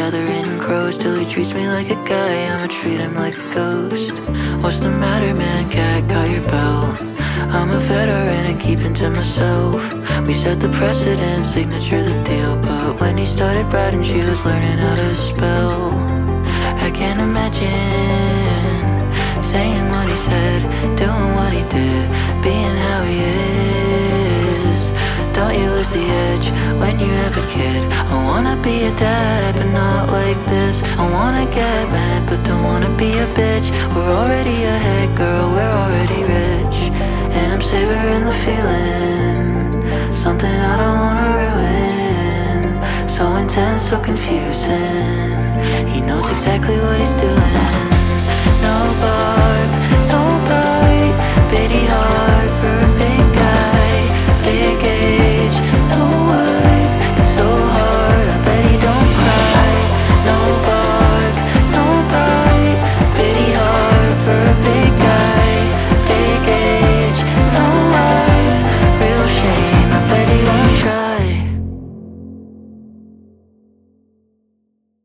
gathering crows till he treats me like a guy. I'ma treat him like a ghost. What's the matter, man? Cat, got your belt. I'm a veteran and keeping to myself. We set the precedent, signature the deal. But when he started writing, she was learning how to spell. I can't imagine saying what he said, doing what he did, being how he is. Don't you lose the edge when you have a kid. I wanna be a dad, but not like this. I wanna get mad, but don't wanna be a bitch. We're already ahead, girl, we're already rich. And I'm savoring the feeling, something I don't wanna ruin. So intense, so confusing. He knows exactly what he's doing.